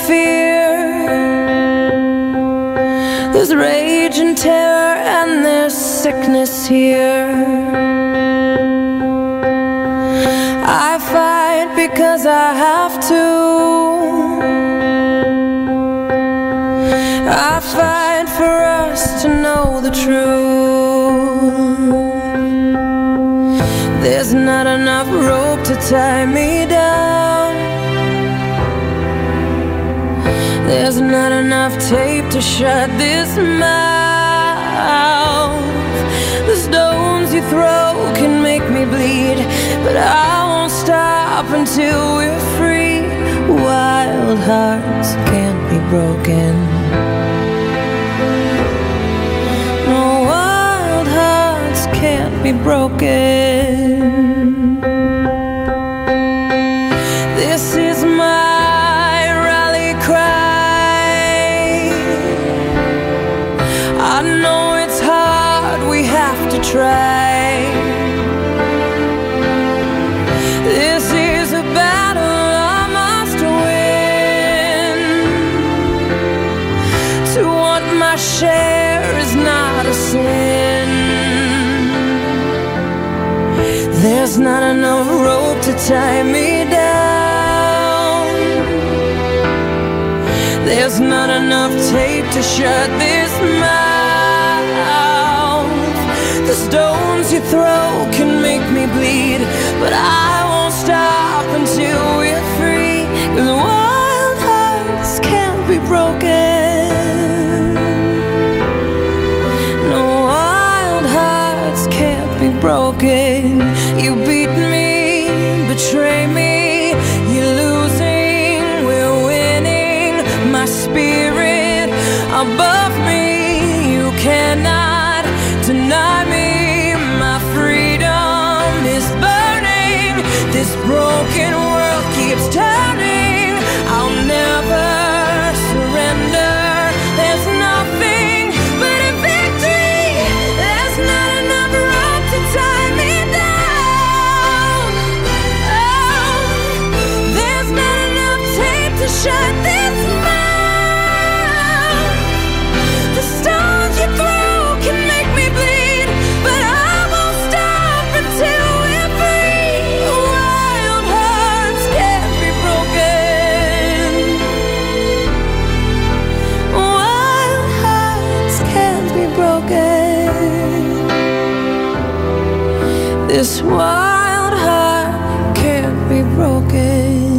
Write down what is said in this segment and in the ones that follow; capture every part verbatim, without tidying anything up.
fear. There's rage and terror and there's sickness here. I fight because I have to. I fight for us to know the truth. There's not enough rope to tie me down. There's not enough tape to shut this mouth. The stones you throw can make me bleed, but I won't stop until we're free. Wild hearts can't be broken. No, wild hearts can't be broken. This is my rally cry. I know it's hard, we have to try. This is a battle I must win. To want my share is not a sin. There's not enough rope to tie me down. There's not enough tape to shut this mouth. The stones you throw can make me bleed, but I won't stop until we're free. 'Cause wild hearts can't be broken. No, wild hearts can't be broken. You beat me, betray me, you're losing, we're winning. My spirit above me, you cannot deny me. My freedom is burning. This broken world keeps turning. I'll never surrender. There's nothing but a victory. There's not enough rope to tie me down. Oh, there's not enough tape to shut this mouth. The stones you throw can make me bleed, but I won't stop until we're free. Wild hearts can't be broken. Wild hearts can't be broken. This wild heart can't be broken.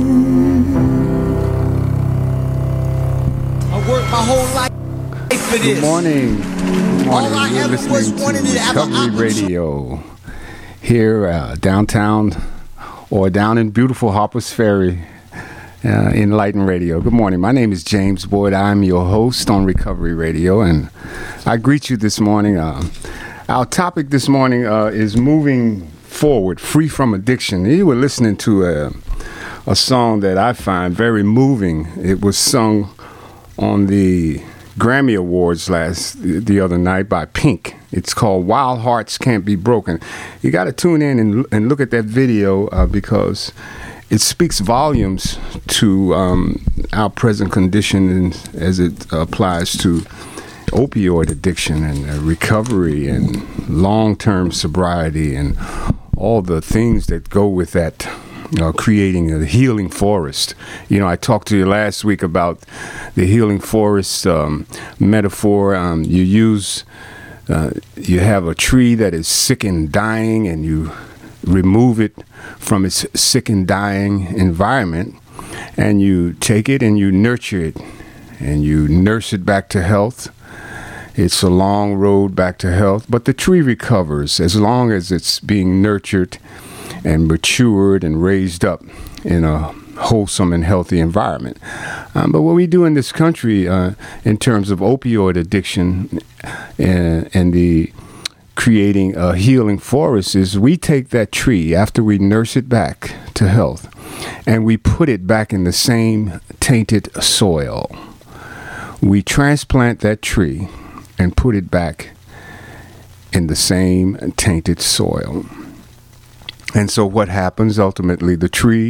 I worked my whole life for this. Good morning. Good morning. All I You're ever was listening wanted to to have an Recovery opportunity. Radio here uh, downtown or down in beautiful Harpers Ferry, uh, Enlighten Radio. Good morning. My name is James Boyd. I'm your host on Recovery Radio, and I greet you this morning. Uh, our topic this morning uh, is moving forward, free from addiction. You were listening to a, a song that I find very moving. It was sung on the Grammy Awards last the other night by Pink. It's called Wild Hearts Can't Be Broken. You got to tune in and, and look at that video uh, because it speaks volumes to um, our present condition and as it applies to opioid addiction and uh, recovery and long-term sobriety and all the things that go with that. Uh, creating a healing forest. You know, I talked to you last week about the healing forest um, metaphor. Um, you use, uh, you have a tree that is sick and dying, and you remove it from its sick and dying environment, and you take it and you nurture it, and you nurse it back to health. It's a long road back to health, but the tree recovers as long as it's being nurtured and matured and raised up in a wholesome and healthy environment. Um, but what we do in this country uh, in terms of opioid addiction and, and the creating a healing forest is we take that tree after we nurse it back to health and we put it back in the same tainted soil. We transplant that tree and put it back in the same tainted soil. And so what happens ultimately, the tree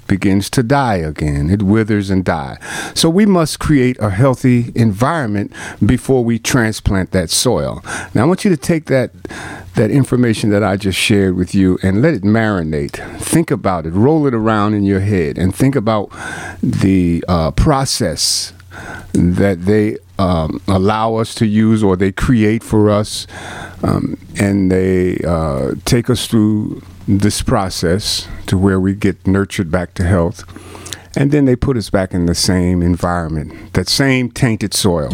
begins to die again. It withers and dies. So we must create a healthy environment before we transplant that soil. Now I want you to take that that information that I just shared with you and let it marinate. Think about it. Roll it around in your head and think about the uh, process that they um, allow us to use, or they create for us, um, and they uh, take us through this process to where we get nurtured back to health, and then they put us back in the same environment, that same tainted soil.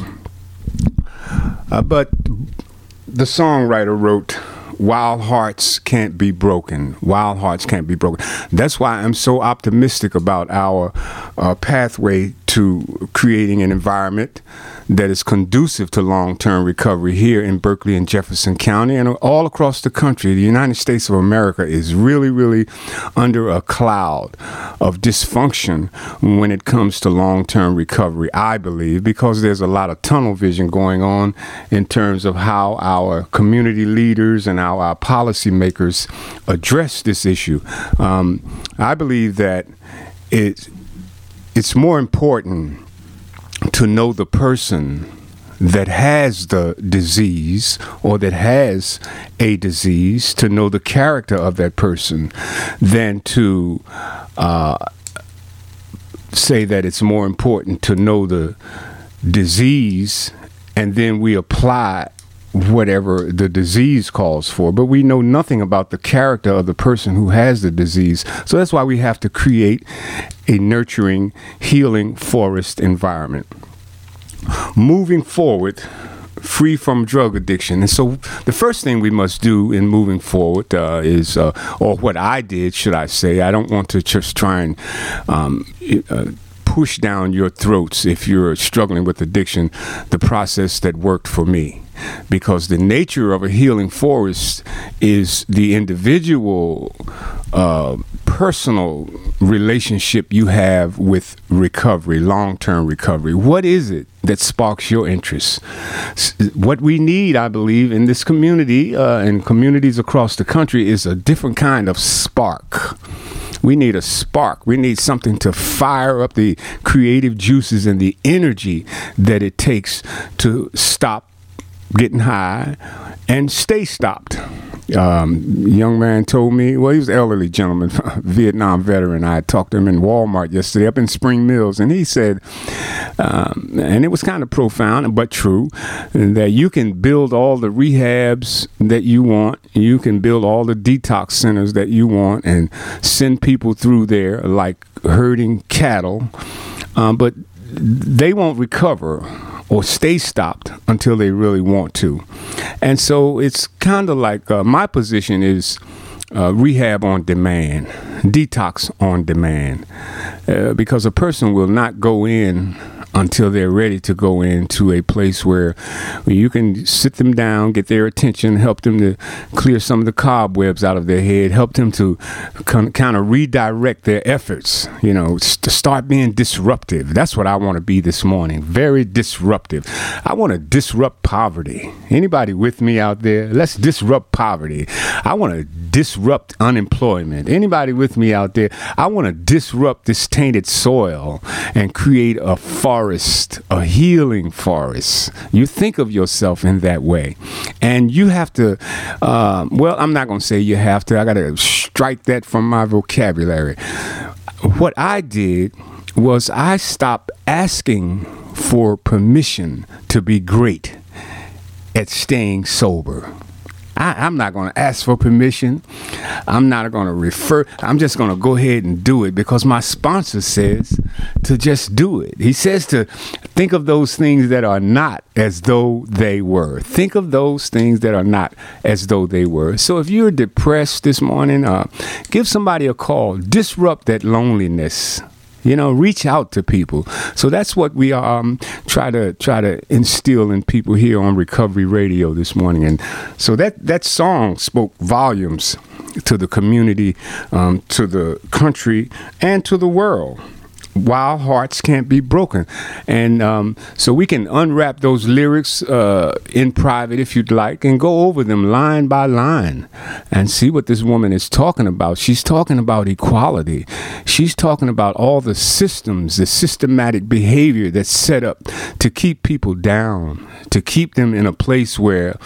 Uh, but the songwriter wrote, "Wild hearts can't be broken. Wild hearts can't be broken." That's why I'm so optimistic about our uh, pathway to creating an environment that is conducive to long-term recovery here in Berkeley and Jefferson County and all across the country. The United States of America is really, really under a cloud of dysfunction when it comes to long-term recovery, I believe, because there's a lot of tunnel vision going on in terms of how our community leaders and how our policymakers address this issue. Um, I believe that it, it's more important to know the person that has the disease or that has a disease, to know the character of that person, than to uh, say that it's more important to know the disease and then we apply whatever the disease calls for, but we know nothing about the character of the person who has the disease. So that's why we have to create a nurturing, healing forest environment. Moving forward, free from drug addiction. And so the first thing we must do in moving forward uh, is, uh, or what I did, should I say, I don't want to just try and um, uh, push down your throats if you're struggling with addiction, the process that worked for me. Because the nature of a healing forest is the individual, uh, personal relationship you have with recovery, long-term recovery. What is it that sparks your interest? What we need, I believe, in this community uh, and communities across the country is a different kind of spark. We need a spark. We need something to fire up the creative juices and the energy that it takes to stop getting high and stay stopped. Um, young man told me, well, he was an elderly gentleman, Vietnam veteran. I talked to him in Walmart yesterday up in Spring Mills, and he said, um, and it was kind of profound but true, that you can build all the rehabs that you want, you can build all the detox centers that you want and send people through there like herding cattle, um, but they won't recover or stay stopped until they really want to. And so it's kind of like uh, my position is uh, rehab on demand, detox on demand, uh, because a person will not go in until they're ready to go into a place where you can sit them down, get their attention, help them to clear some of the cobwebs out of their head, help them to con- kind of redirect their efforts, you know, to start being disruptive. That's what I want to be this morning, very disruptive. I want to disrupt poverty. Anybody with me out there? Let's disrupt poverty. I want to disrupt unemployment. Anybody with me out there? I want to disrupt this tainted soil and create a forest, a healing forest. You think of yourself in that way. And you have to, uh, well, I'm not going to say you have to. I got to strike that from my vocabulary. What I did was I stopped asking for permission to be great at staying sober. I, I'm not going to ask for permission. I'm not going to refer. I'm just going to go ahead and do it because my sponsor says to just do it. He says to think of those things that are not as though they were. Think of those things that are not as though they were. So if you're depressed this morning, uh, give somebody a call. Disrupt that loneliness. You know, reach out to people. So that's what we um, try to try to instill in people here on Recovery Radio this morning. And so that, that song spoke volumes to the community, um, to the country, and to the world. Wild hearts can't be broken. And um, so we can unwrap those lyrics uh, in private if you'd like and go over them line by line and see what this woman is talking about. She's talking about equality. She's talking about all the systems, the systematic behavior that's set up to keep people down, to keep them in a place where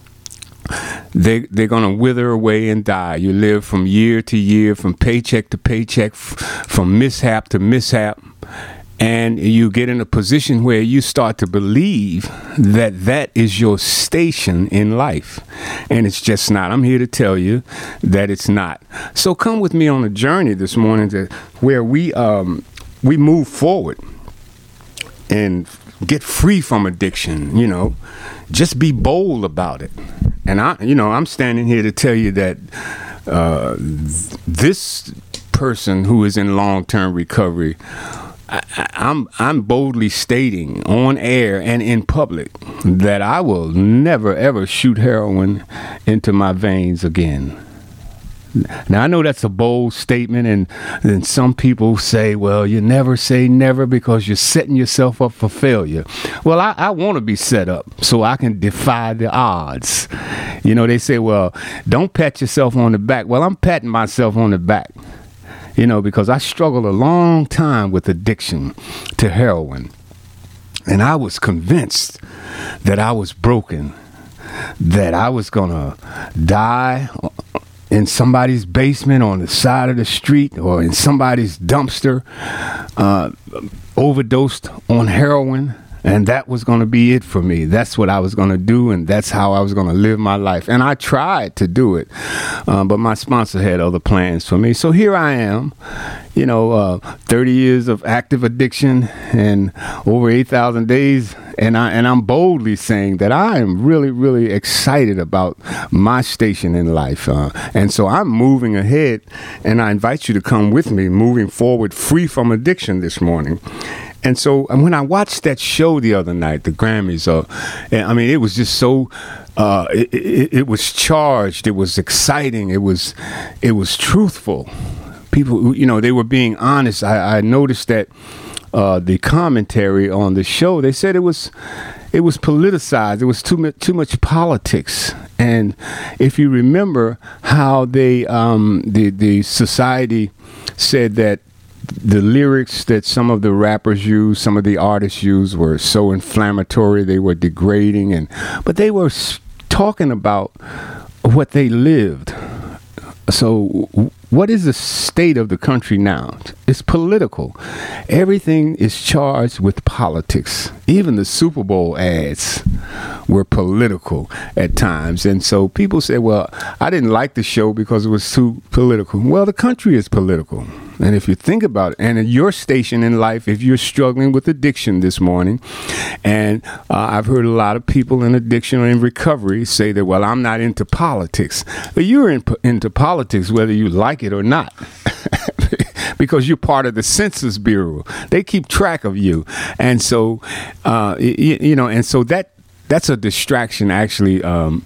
They, they're going to wither away and die. You live from year to year, from paycheck to paycheck, f- from mishap to mishap. And you get in a position where you start to believe that that is your station in life. And it's just not. I'm here to tell you that it's not. So come with me on a journey this morning to where we um, we move forward and get free from addiction, you know. Just be bold about it. And I, you know, I'm standing here to tell you that uh, this person who is in long-term recovery, I, I'm I'm boldly stating on air and in public that I will never ever shoot heroin into my veins again. Now, I know that's a bold statement, and then some people say, well, you never say never because you're setting yourself up for failure. Well, I, I want to be set up so I can defy the odds. You know, they say, well, don't pat yourself on the back. Well, I'm patting myself on the back, you know, because I struggled a long time with addiction to heroin. And I was convinced that I was broken, that I was going to die in somebody's basement, on the side of the street, or in somebody's dumpster, uh, overdosed on heroin, and that was going to be it for me. That's what I was going to do, and that's how I was going to live my life. And I tried to do it, uh, but my sponsor had other plans for me. So here I am, you know, uh, thirty years of active addiction and over eight thousand days. And, I, and I'm boldly saying that I am really, really excited about my station in life. Uh, and so I'm moving ahead, and I invite you to come with me, moving forward, free from addiction this morning. And so and when I watched that show the other night, the Grammys, uh, I mean, it was just so, uh, it, it, it was charged, it was exciting, it was, it was truthful. People, you know, they were being honest. I, I noticed that Uh, the commentary on the show, they said it was it was politicized. It was too much too much politics. And if you remember how they um, the the society said that the lyrics that some of the rappers use, some of the artists use, were so inflammatory, they were degrading, and but they were talking about what they lived. So what is the state of the country now? It's political. Everything is charged with politics. Even the Super Bowl ads were political at times. And so people say, well, I didn't like the show because it was too political. Well, the country is political. And if you think about it, and at your station in life, if you're struggling with addiction this morning, and uh, I've heard a lot of people in addiction or in recovery say that, well, I'm not into politics. But you're in, into politics whether you like it or not. Because you're part of the Census Bureau. They keep track of you. And so, uh, you, you know, and so that that's a distraction, actually, um,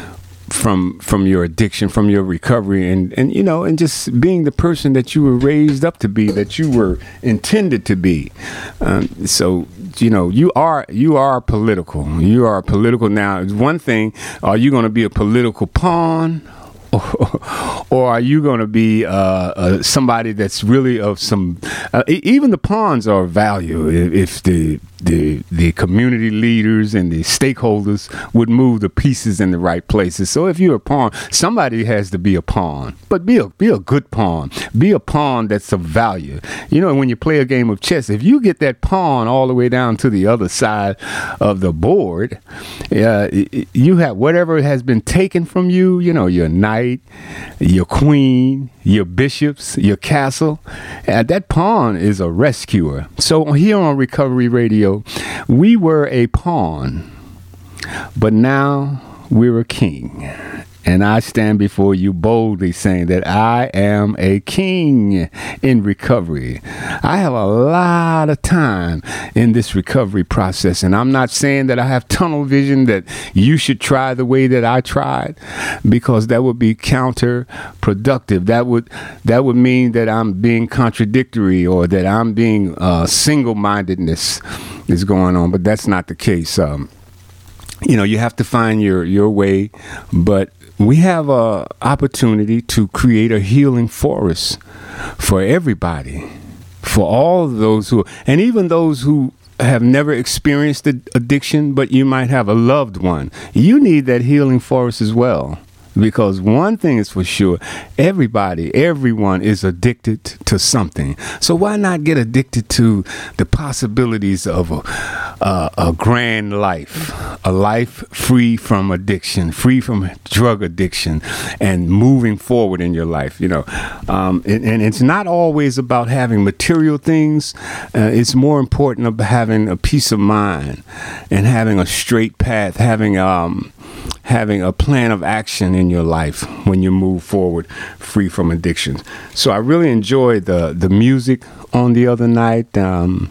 from from your addiction, from your recovery, and, and, you know, and just being the person that you were raised up to be, that you were intended to be. Um, so, you know, you are you are political. You are political. Now, one thing, are you going to be a political pawn? Or, or are you going to be uh, uh, somebody that's really of some? Uh, even the pawns are of value if, if the the the community leaders and the stakeholders would move the pieces in the right places. So if you're a pawn, somebody has to be a pawn, but be a be a good pawn. Be a pawn that's of value. You know, when you play a game of chess, if you get that pawn all the way down to the other side of the board, uh, you have whatever has been taken from you. You know, your knight, your queen, your bishops, your castle. And that pawn is a rescuer. So here on Recovery Radio, we were a pawn, but now we're a king. And I stand before you boldly saying that I am a king in recovery. I have a lot of time in this recovery process, and I'm not saying that I have tunnel vision that you should try the way that I tried, because that would be counterproductive. That would that would mean that I'm being contradictory, or that I'm being uh, single-mindedness is going on, but that's not the case. Um, you know, you have to find your your way, but we have a opportunity to create a healing forest for everybody, for all of those who, and even those who have never experienced addiction, but you might have a loved one. You need that healing forest as well. Because one thing is for sure, everybody, everyone is addicted to something. So why not get addicted to the possibilities of a, a, a grand life, a life free from addiction, free from drug addiction, and moving forward in your life, you know. Um, and, and it's not always about having material things. Uh, it's more important about having a peace of mind and having a straight path, having um. having a plan of action in your life when you move forward free from addictions. So I really enjoyed the the music on the other night, um,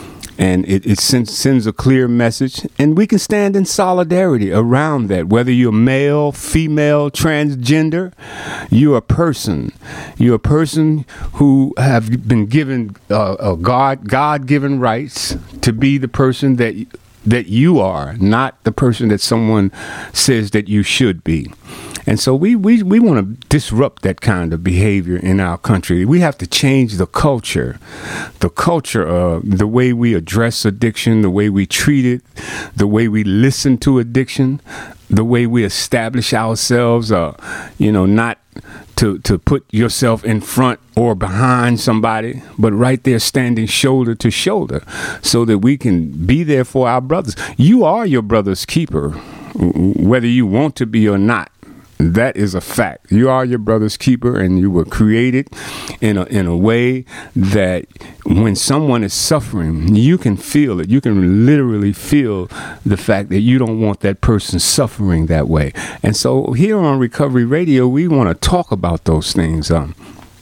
and it, it sends, sends a clear message, and we can stand in solidarity around that. Whether you're male, female, transgender, you're a person. You're a person who have been given uh, a God God-given rights to be the person that that you are, not the person that someone says that you should be. And so we, we, we want to disrupt that kind of behavior in our country. We have to change the culture, the culture of the way we address addiction, the way we treat it, the way we listen to addiction, the way we establish ourselves, uh, you know, not to, to put yourself in front or behind somebody, but right there standing shoulder to shoulder so that we can be there for our brothers. You are your brother's keeper, whether you want to be or not. That is a fact. You are your brother's keeper, and you were created in a in a way that when someone is suffering, you can feel it. You can literally feel the fact that you don't want that person suffering that way. And so here on Recovery Radio, we want to talk about those things. Um,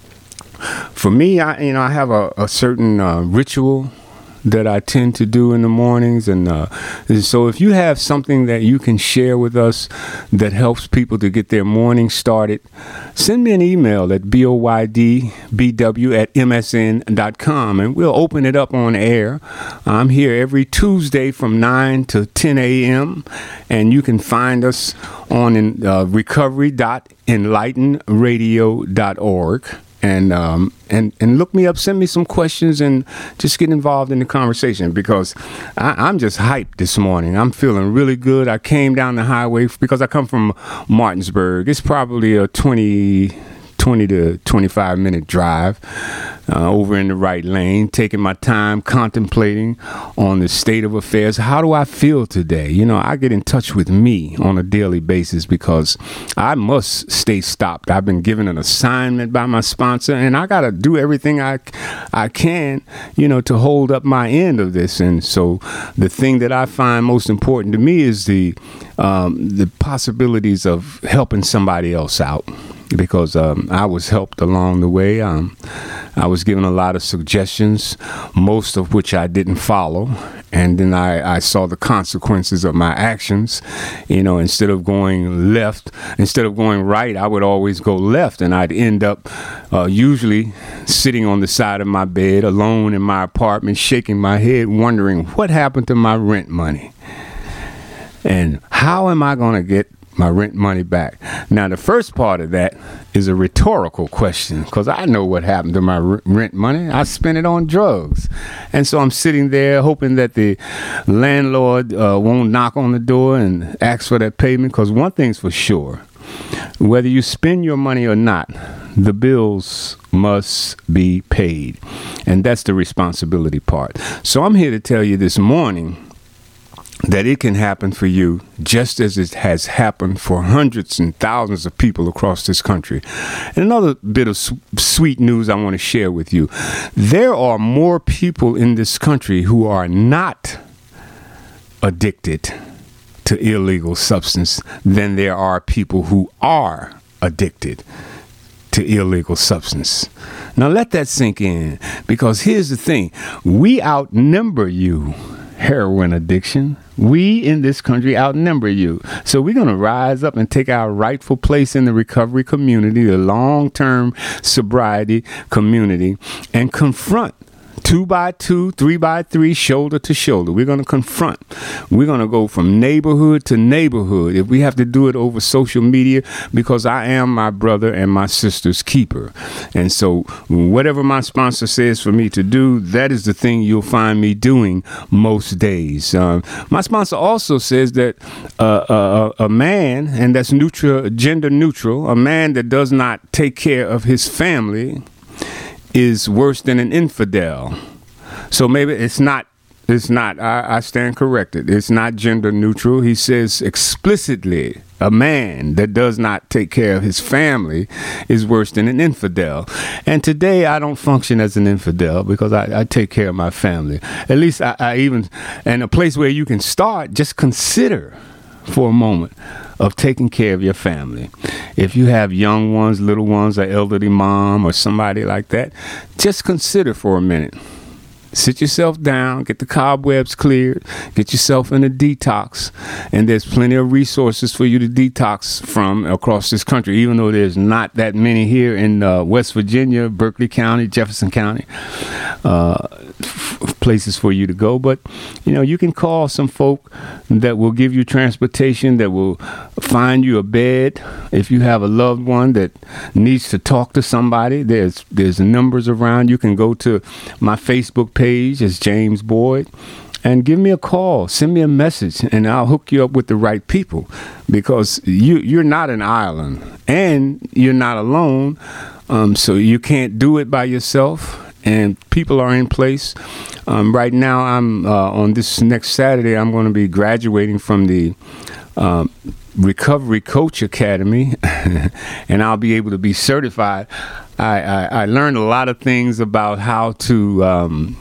for me, I you know I have a, a certain uh, ritual that I tend to do in the mornings, and uh, so if you have something that you can share with us that helps people to get their morning started, send me an email at boydbw at msn dot com, and we'll open it up on air. I'm here every Tuesday from nine to ten a.m., and you can find us on in, uh, recovery dot enlighten radio dot org. And um and and look me up, send me some questions, and just get involved in the conversation, because I, I'm just hyped this morning. I'm feeling really good. I came down the highway because I come from Martinsburg. It's probably a twenty to twenty-five minute drive uh, over in the right lane, taking my time, contemplating on the state of affairs. How do I feel today? You know, I get in touch with me on a daily basis because I must stay stopped. I've been given an assignment by my sponsor, and I got to do everything I, I can, you know, to hold up my end of this. And so the thing that I find most important to me is the um, the possibilities of helping somebody else out. Because um, I was helped along the way. Um, I was given a lot of suggestions, most of which I didn't follow. And then I, I saw the consequences of my actions. You know, instead of going left, instead of going right, I would always go left. And I'd end up uh, usually sitting on the side of my bed alone in my apartment, shaking my head, wondering what happened to my rent money. And how am I going to get my rent money back? Now, the first part of that is a rhetorical question, because I know what happened to my r- rent money. I spent it on drugs. And so I'm sitting there hoping that the landlord uh, won't knock on the door and ask for that payment, because one thing's for sure, whether you spend your money or not, the bills must be paid. And that's the responsibility part. So I'm here to tell you this morning that it can happen for you just as it has happened for hundreds and thousands of people across this country. And another bit of su- sweet news I want to share with you. There are more people in this country who are not addicted to illegal substance than there are people who are addicted to illegal substance. Now let that sink in, because here's the thing. We outnumber you, heroin addiction. We in this country outnumber you. So we're going to rise up and take our rightful place in the recovery community, the long-term sobriety community, and confront two by two, three by three, shoulder to shoulder. We're going to confront. We're going to go from neighborhood to neighborhood. If we have to do it over social media, because I am my brother and my sister's keeper. And so whatever my sponsor says for me to do, that is the thing you'll find me doing most days. Uh, my sponsor also says that uh, a, a man, and that's neutral, gender neutral, a man that does not take care of his family is worse than an infidel. So maybe it's not, it's not, I, I stand corrected. It's not gender neutral. He says explicitly, a man that does not take care of his family is worse than an infidel. And today I don't function as an infidel because I, I take care of my family. At least I, I even, and a place where you can start, just consider for a moment of taking care of your family. If you have young ones, little ones, an elderly mom or somebody like that, just consider for a minute. Sit yourself down, get the cobwebs cleared, get yourself in a detox, and there's plenty of resources for you to detox from across this country, even though there's not that many here in uh, West Virginia, Berkeley County, Jefferson County, uh, f- places for you to go. But, you know, you can call some folk that will give you transportation, that will find you a bed. If you have a loved one that needs to talk to somebody, there's there's numbers around. You can go to my Facebook page as James Boyd and give me a call, send me a message, and I'll hook you up with the right people, because you you're not an island and you're not alone, um, so you can't do it by yourself. And people are in place. Um, right now, I'm uh, on this next Saturday, I'm going to be graduating from the um, Recovery Coach Academy, and I'll be able to be certified. I, I, I learned a lot of things about how to um,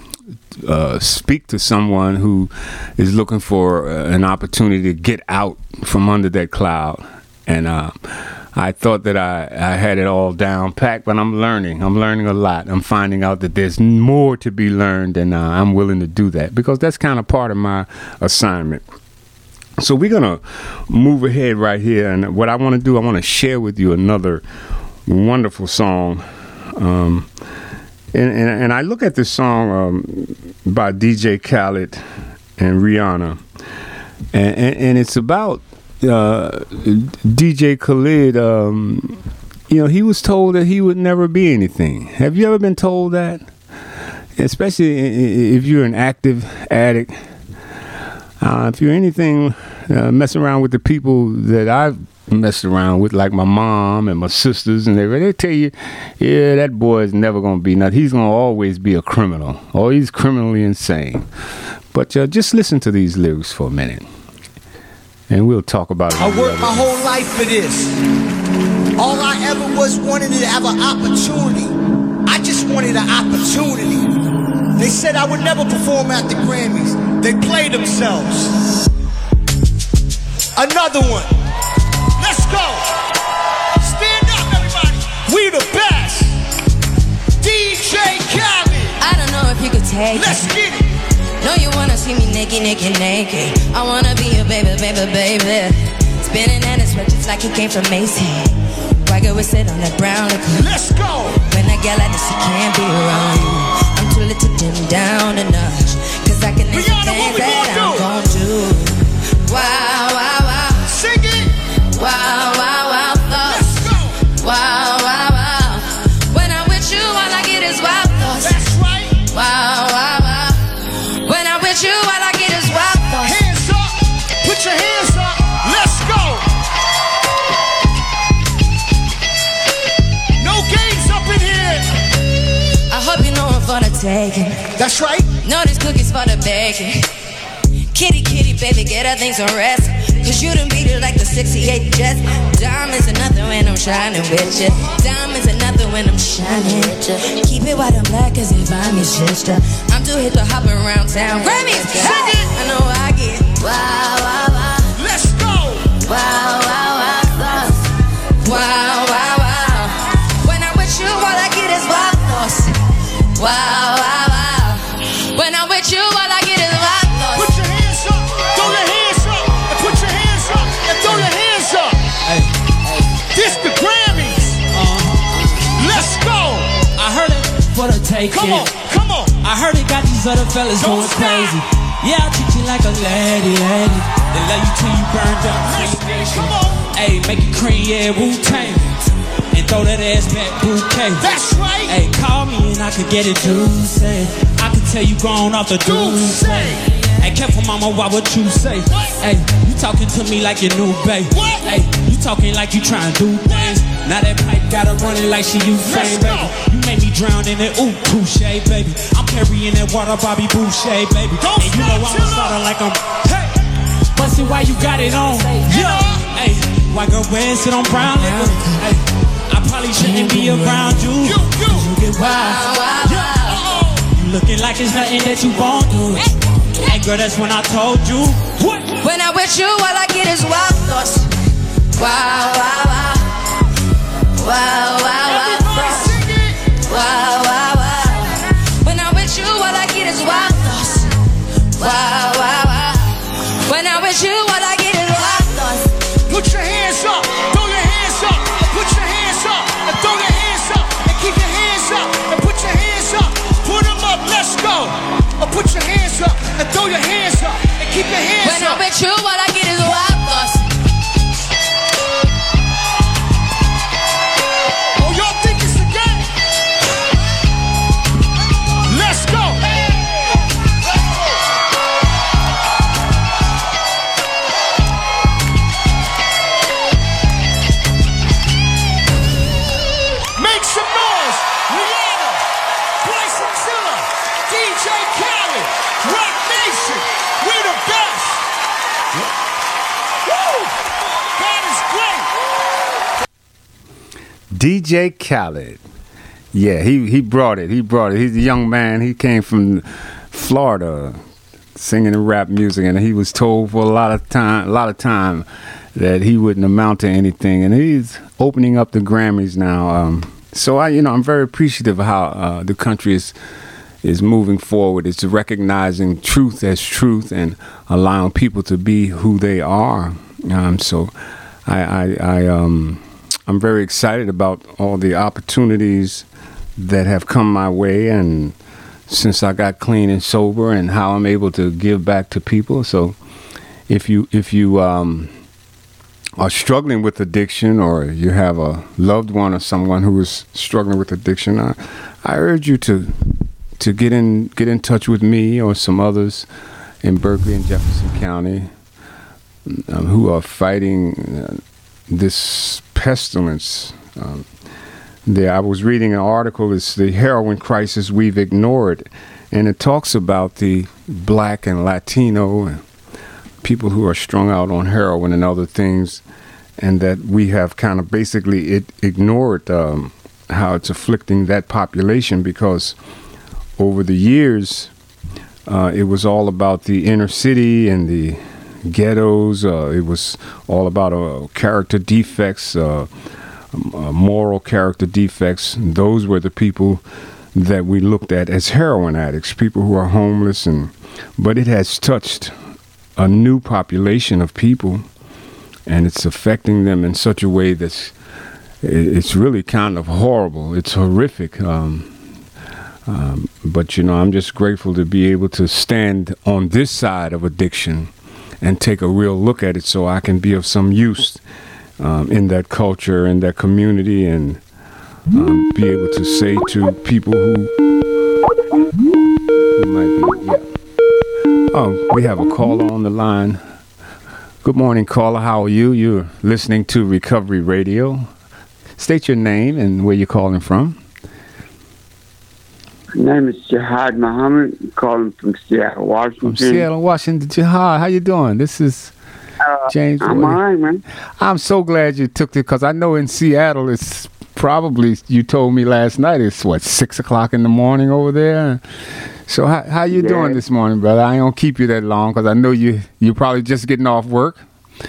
uh, speak to someone who is looking for uh, an opportunity to get out from under that cloud. And uh, I thought that I, I had it all down packed, but I'm learning. I'm learning a lot. I'm finding out that there's more to be learned, and uh, I'm willing to do that because that's kind of part of my assignment. So we're going to move ahead right here. And what I want to do, I want to share with you another wonderful song. Um, and, and, and I look at this song um, by D J Khaled and Rihanna. And, and, and it's about uh, D J Khaled. Um, you know, he was told that he would never be anything. Have you ever been told that? Especially if you're an active addict. Uh, if you're anything, uh, mess around with the people that I've messed around with, like my mom and my sisters, and they they tell you, yeah, that boy is never going to be nothing. He's going to always be a criminal, or he's criminally insane. But uh, just listen to these lyrics for a minute, and we'll talk about it. I worked my whole life for this. All I ever was wanted to have an opportunity. I just wanted an opportunity. They said I would never perform at the Grammys. They play themselves. Another one. Let's go. Stand up, everybody. We the best. D J Khaled. I don't know if you could take Let's it. get it. No, you wanna see me naked, naked, naked. I wanna be your baby, baby, baby. Spinning and it's red just like he came from Macy. Wagger would sit on that brown liquor. Let's go. When I get like this, I can't be around you. I'm too little to dim down a notch. Cause I can Rihanna, what we that gonna I'm do? gon' do. Wow, wow, wow. Sing it. Wow, wow, wow, thoughts. Let's go. Wow, wow, wow. When I'm with you, all I get is wild thoughts. That's right. Wow, wow, wow. When I'm with you, all I get is wild thoughts. Hands up. Put your hands up. Let's go. No games up in here. I hope you know I'm for the taking. That's right. Know these cookies for the baking. Kitty, kitty, baby, get her things on rest. Cause you done beat it like the sixty-eight Jets. Diamonds are nothing when I'm shining with you. Diamonds are nothing when I'm shining with you. Keep it white and black as if I'm your sister. I'm too hip to hop around town. Grammys, hey! I know I get wow, wow, wow. Let's Wow, wow, wow. When I'm with you, all I get is wild thoughts. Put your hands up, throw your hands up, and put your hands up, and throw your hands up. Hey, hey. This the Grammys. Uh-huh. Let's go. I heard it for the taking. Come on, come on. I heard it got these other fellas Don't going stop. crazy. Yeah, I treat you like a lady, lady. They love you till you burned up. Come on. Hey, make it cream, yeah, Wu-Tang. And throw that ass back, bouquet. That's right. Hey, call me and I could get it juicy. I could tell you gone off the Juicy. juicy. Hey, careful mama, why would you say? What? Hey, you talking to me like your new babe. What? Hey, you talking like you trying to do things. Now that pipe got her running like she Usain, Let's baby. go. You made me drown in it, ooh, touche, baby. I'm carrying that water, Bobby Boucher, baby. Don't and you stop, know I'm chill starter out. like I'm, hey. Bustin', why you got it on? Yeah. Hey, why girl red sit on brown liquor? Hey, I probably shouldn't be around you. You, you. You get wild. Uh-oh. You looking like it's nothing that you won't do. Hey girl, that's when I told you. What? When I'm with you, all I get is wild thoughts. Wow, wow, wow. Wow, wow, wow. Everybody sing it. Wow, wow, wow. When I'm with you, all I get is wild thoughts. Wow, wow, wow. When I'm with you, all I get is wild thoughts. Put your hands up, throw your hands up, and put your hands up, and throw your hands up, and keep your hands up, and put your hands up, put them up, let's go. Or put your hands up, and throw your hands up, and keep your hands When up. I'm with you, all I get is wild thoughts. Oh, y'all think it's a game? Let's go. Make some noise. Rihanna, Bryson Tiller, D J Khaled, Rock Nation. We the best. Woo! God is great. D J Khaled. Yeah, he, he brought it. He brought it. He's a young man. He came from Florida singing and rap music, and he was told for a lot of time a lot of time that he wouldn't amount to anything, and he's opening up the Grammys now. Um, so I you know, I'm very appreciative of how uh, the country is is moving forward. It's recognizing truth as truth and allowing people to be who they are. Um, so I I, I um I'm very excited about all the opportunities that have come my way, and since I got clean and sober, and how I'm able to give back to people. So if you if you um, are struggling with addiction, or you have a loved one or someone who is struggling with addiction, I, I urge you to to get in get in touch with me or some others in Berkeley and Jefferson County um, who are fighting uh, this pestilence. Um, there, I was reading an article. It's the heroin crisis we've ignored, and it talks about the black and Latino and people who are strung out on heroin and other things, and that we have kind of basically it ignored um, how it's afflicting that population, because over the years uh, it was all about the inner city and the ghettos. Uh, it was all about uh, character defects, uh, uh, moral character defects. Those were the people that we looked at as heroin addicts, people who are homeless. And but it has touched a new population of people, and it's affecting them in such a way that's it's really kind of horrible. It's horrific. Um, um, but, you know, I'm just grateful to be able to stand on this side of addiction and take a real look at it, so I can be of some use um, in that culture, in that community, and um, be able to say to people who, who might be, yeah. Oh, we have a caller on the line. Good morning, caller. How are you? You're listening to Recovery Radio. State your name and where you're calling from. My name is Jihad Muhammad. I'm calling from Seattle, Washington. From Seattle, Washington. Jihad, how you doing? This is uh, James. I'm all right, man. I'm so glad you took it, because I know in Seattle it's probably, you told me last night, it's what, six o'clock in the morning over there? So how how you yeah. doing this morning, brother? I ain't gonna keep you that long, because I know you you're probably just getting off work.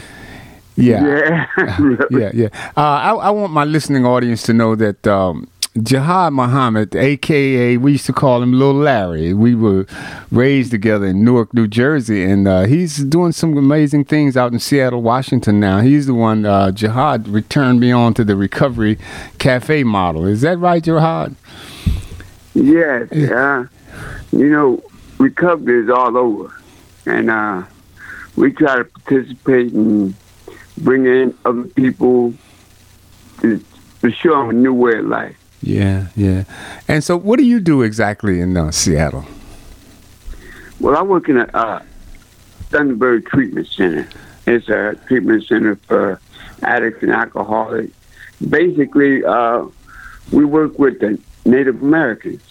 Yeah, Yeah, yeah, yeah. Uh, I, I want my listening audience to know that um, Jihad Muhammad, a k a we used to call him Little Larry. We were raised together in Newark, New Jersey, and uh, he's doing some amazing things out in Seattle, Washington now. He's the one, uh, Jihad returned me on to the Recovery Cafe model. Is that right, Jihad? Yes, yeah. You know, recovery is all over. And uh, we try to participate and bring in other people to, to show them a new way of life. Yeah, yeah. And so what do you do exactly in uh, Seattle? Well, I work in a uh, Thunderbird Treatment Center. It's a treatment center for addicts and alcoholics. Basically, uh, we work with the Native Americans.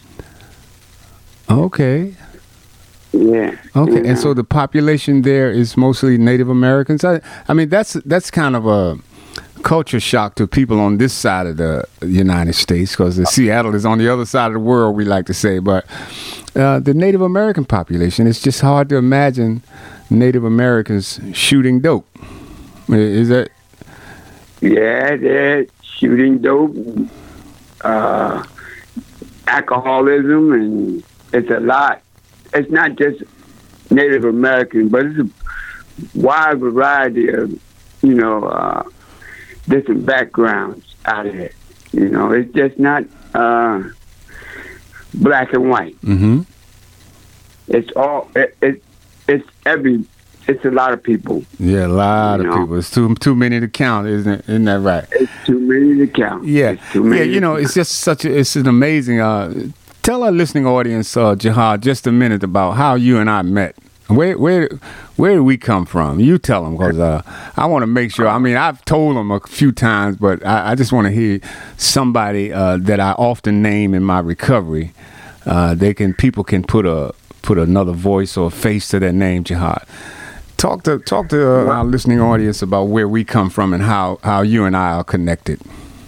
Okay. Yeah. Okay, and, and so the population there is mostly Native Americans. I, I mean, that's that's kind of a culture shock to people on this side of the United States, because Seattle is on the other side of the world, we like to say. But uh, the Native American population, it's just hard to imagine Native Americans shooting dope. Is that? Yeah, they're shooting dope, uh, alcoholism, and it's a lot. It's not just Native American, but it's a wide variety of, you know, uh, different backgrounds out of it. You know, it's just not uh, black and white. Mm-hmm. It's all, it, it, it's every, it's a lot of people. Yeah, a lot of You know. people. It's too too many to count, isn't it? Isn't that right? It's too many to count. Yeah, It's too many yeah. You know, to it's just such a, it's an amazing. Uh, tell our listening audience, uh, Jihad, just a minute about how you and I met. Where where where did we come from? You tell them, because uh, I want to make sure. I mean, I've told them a few times, but I, I just want to hear somebody uh, that I often name in my recovery. Uh, they can people can put a put another voice or face to their name, Jihad. Talk to talk to uh, our listening audience about where we come from and how, how you and I are connected.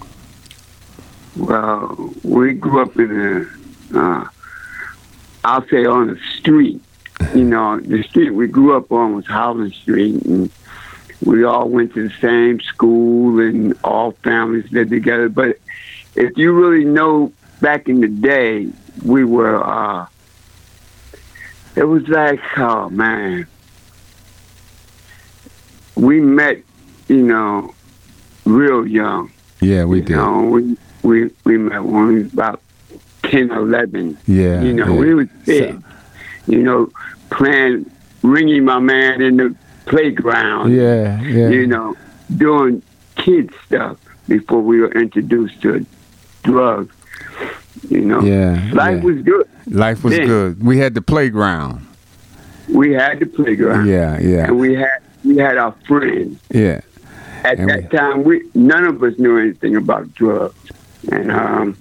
Well, we grew up in a, uh, I'll say on the street. You know, the street we grew up on was Howland Street, and we all went to the same school, and all families lived together. But if you really know, back in the day, we were, uh, it was like, oh, man. We met, you know, real young. Yeah, we you did. Know, we, we, we met when we was about ten or eleven. Yeah. You know, yeah. we was big. So, you know, playing, ringing my man in the playground. Yeah, yeah. You know, doing kid stuff before we were introduced to drugs. You know, Yeah, life yeah. was good. Life was then. good. We had the playground. We had the playground. Yeah, yeah, And we had we had our friends. yeah. At And that we- time, we none of us knew anything about drugs, and um,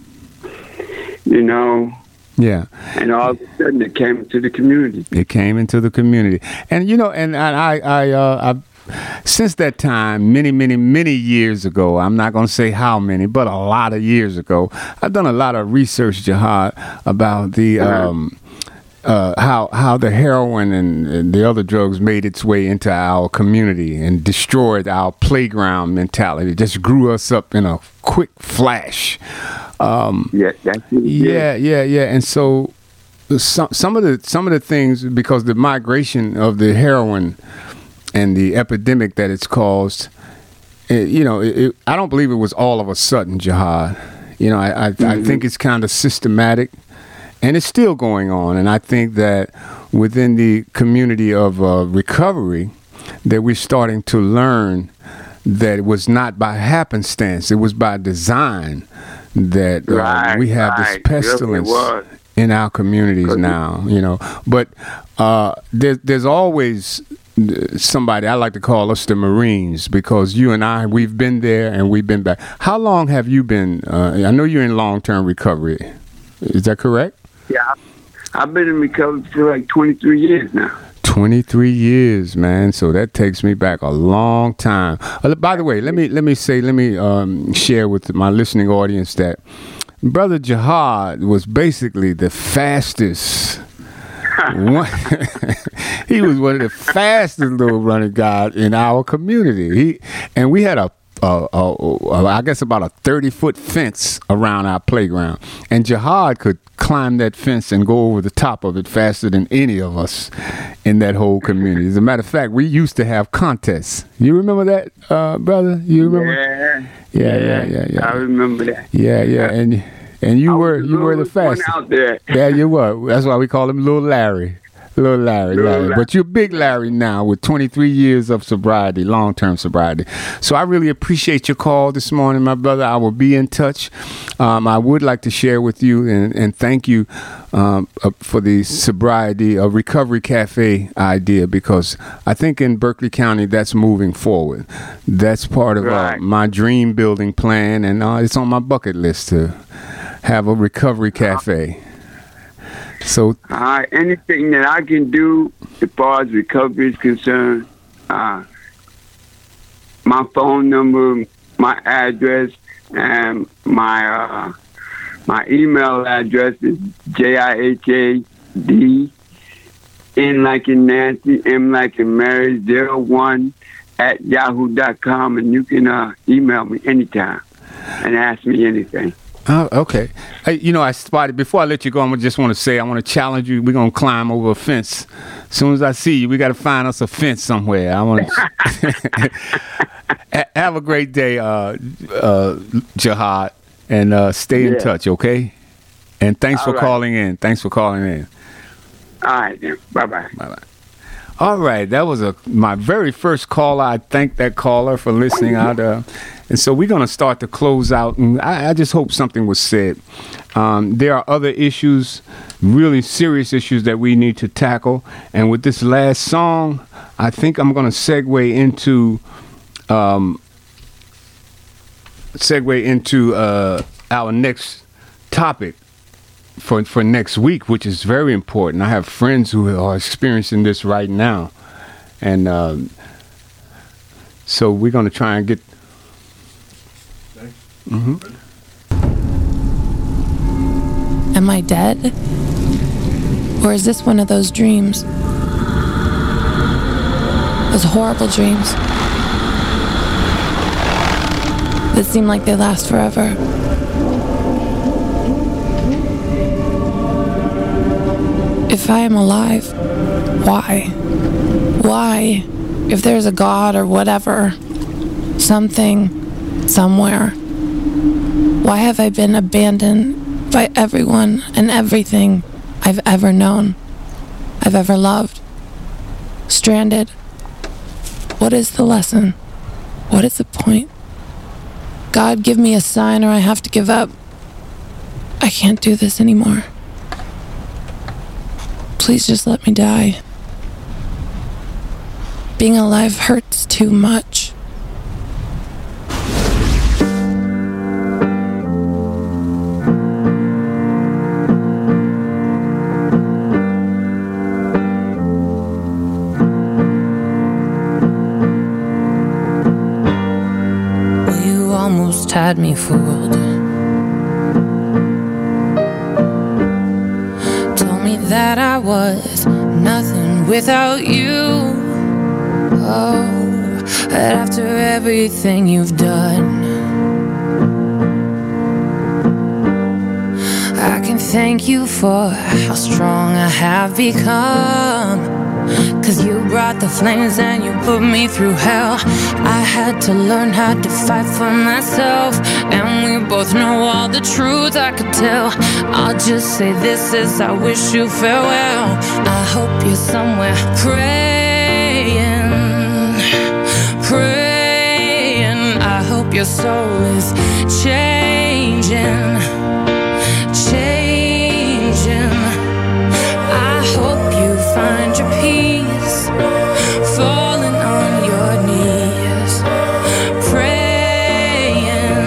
you know, Yeah. and all of a sudden it came into the community. It came into the community, and you know, and I, I, uh, I, since that time, many, many, many years ago. I'm not going to say how many, but a lot of years ago, I've done a lot of research, Jihad, about the. Um, Uh, how how the heroin and, and the other drugs made its way into our community and destroyed our playground mentality. It just grew us up in a quick flash. Um, Yeah, that's it. yeah, yeah, yeah. And so some some of the some of the things, because the migration of the heroin and the epidemic that it's caused, it, you know, it, it, I don't believe it was all of a sudden, Jihad. You know, I I, Mm-hmm. I think it's kind of systematic. And it's still going on. And I think that within the community of uh, recovery, that we're starting to learn that it was not by happenstance, it was by design that uh, Right, we have this right. Yes, it pestilence was. in our communities now, you know. But uh, there, there's always somebody, I like to call us the Marines, because you and I, we've been there and we've been back. How long have you been, uh, I know you're in long-term recovery. Is that correct? Yeah, I've been in recovery for like twenty-three years now. twenty-three years, man. So that takes me back a long time. Uh, by the way, let me let me say, let me um, share with my listening audience that Brother Jihad was basically the fastest. one, he was one of the fastest little running guys in our community. He and we had a uh, uh, uh, I guess about a thirty foot fence around our playground, and Jihad could climb that fence and go over the top of it faster than any of us in that whole community. As a matter of fact, we used to have contests. You remember that, uh, brother? You remember? Yeah. Yeah, yeah, yeah, yeah. I remember that. Yeah, yeah, and and you I were was the you were the littlest one fastest. out there. Yeah, you were. That's why we call him Little Larry. Little Larry, Little Larry. Larry. But you're Big Larry now with twenty-three years of sobriety, long-term sobriety. So I really appreciate your call this morning, my brother. I will be in touch. Um, I would like to share with you and, and thank you um, uh, for the sobriety, a recovery cafe idea, because I think in Berkeley County that's moving forward. That's part of Right. uh, my dream building plan, and uh, it's on my bucket list to have a recovery cafe. So All right, anything that I can do as far as recovery is concerned, uh, my phone number, my address, and my uh, my email address is J I H A D N like in Nancy, M like in Mary, zero one at yahoo dot com, and you can uh, email me anytime and ask me anything. Oh, okay. Hey, you know, I spotted, before I let you go, I just want to say, I want to challenge you. We're going to climb over a fence. As soon as I see you, we got to find us a fence somewhere. I want to have a great day, uh, uh, Jihad, and uh, stay in Yeah. touch, okay? And thanks All for right. calling in. Thanks for calling in. All right, then. Bye-bye. Bye-bye. All right, that was a my very first caller. I thank that caller for listening out. Uh, and so we're going to start to close out. And I, I just hope something was said. Um, there are other issues, really serious issues that we need to tackle. And with this last song, I think I'm going to segue into um, segue into uh, our next topic for for next week, which is very important. I have friends who are experiencing this right now, and um, so we're going to try and get. Mm-hmm. Am I dead? Or is this one of those dreams? Those horrible dreams that seem like they last forever. If I am alive, why? Why? If there's a God or whatever, something, somewhere, why have I been abandoned by everyone and everything I've ever known, I've ever loved? Stranded. What is the lesson? What is the point? God, give me a sign or I have to give up. I can't do this anymore. Please just let me die. Being alive hurts too much. Well, you almost had me fooled. That I was nothing without you. Oh, that after everything you've done, I can thank you for how strong I have become. Cause you brought the flames and you put me through hell. I had to learn how to fight for myself, and we both know all the truth I could tell. I'll just say this as I wish you farewell. I hope you're somewhere praying, praying. I hope your soul is changing, changing. I hope you find your peace, falling on your knees, praying.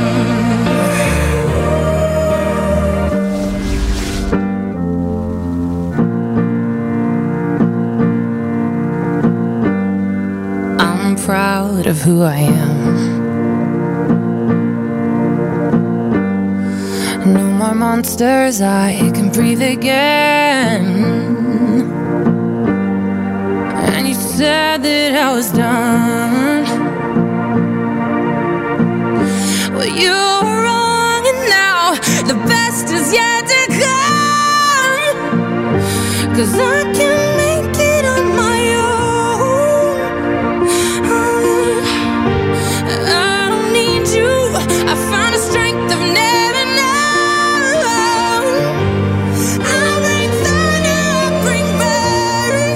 I'm proud of who I am. No more monsters, I can breathe again. And you said that I was done. but you were wrong, and now the best is yet to come. 'Cause I can't make it on my own. I don't need you. I found a strength I've never known. I'll bring thunder, I'll bring rain.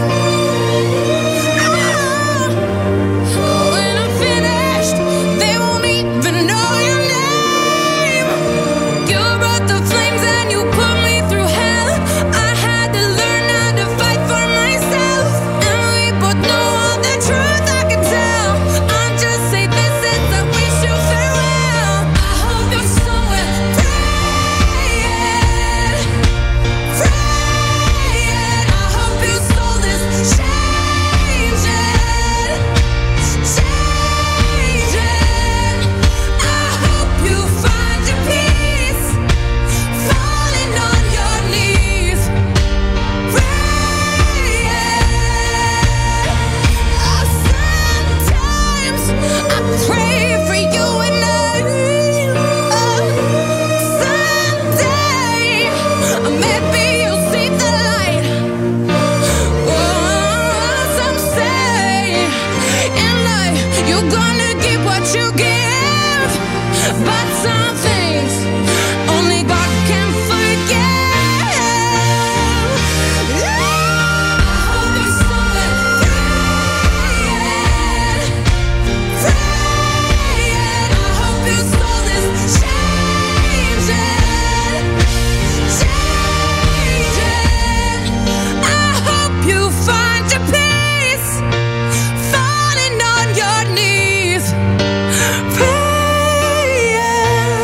Oh, when I'm finished, they won't even know your name. You brought the flames and you put me through hell. I had to learn how to fight for myself, and we both know all the truth I can tell. I'll just say this is I wish you farewell. I hope you're somewhere praying, praying. I hope your soul is changing, changing. I hope you find your peace, falling on your knees, praying. Oh, sometimes I pray for you and I. Oh, someday maybe you'll see the light. Oh, some say in life you're gonna get what you give, but some things only God can forgive. I hope you're somewhere praying, praying. I hope your soul is changing, changing. I hope you find your peace, falling on your knees, praying.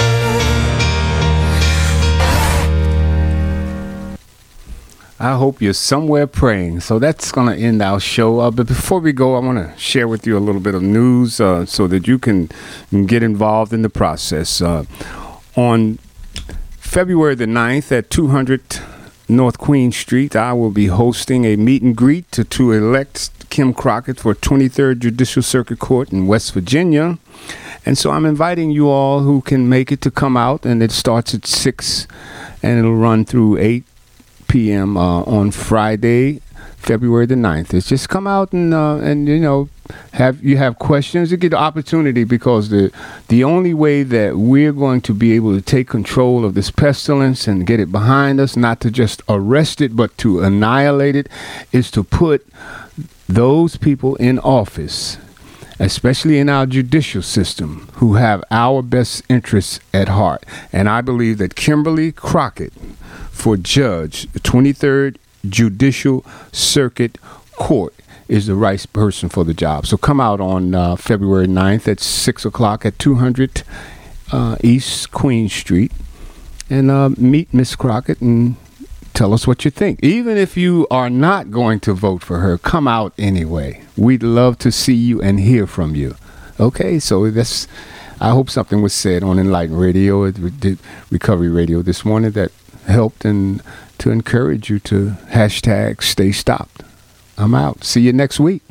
I hope you're somewhere praying. So that's going to end our show. Uh, but before we go, I want to share with you a little bit of news uh, so that you can get involved in the process. Uh, on February the ninth at two hundred North Queen Street, I will be hosting a meet and greet to, to elect Kim Crockett for twenty-third Judicial Circuit Court in West Virginia. And so I'm inviting you all who can make it to come out, and it starts at six and it'll run through eight p.m. Uh, on Friday, February the ninth. It's just come out and uh, and you know have you have questions, you get the opportunity, because the the only way that we're going to be able to take control of this pestilence and get it behind us, not to just arrest it but to annihilate it, is to put those people in office, especially in our judicial system, who have our best interests at heart. And I believe that Kimberly Crockett for judge, the twenty-third Judicial Circuit Court, is the right person for the job. So come out on uh, February ninth at six o'clock at two hundred uh, East Queen Street and uh, meet Miss Crockett and tell us what you think. Even if you are not going to vote for her, come out anyway. We'd love to see you and hear from you. Okay, so that's, I hope something was said on Enlighten Radio, Recovery Radio this morning, that helped and to encourage you to hashtag stay stopped. I'm out. See you next week.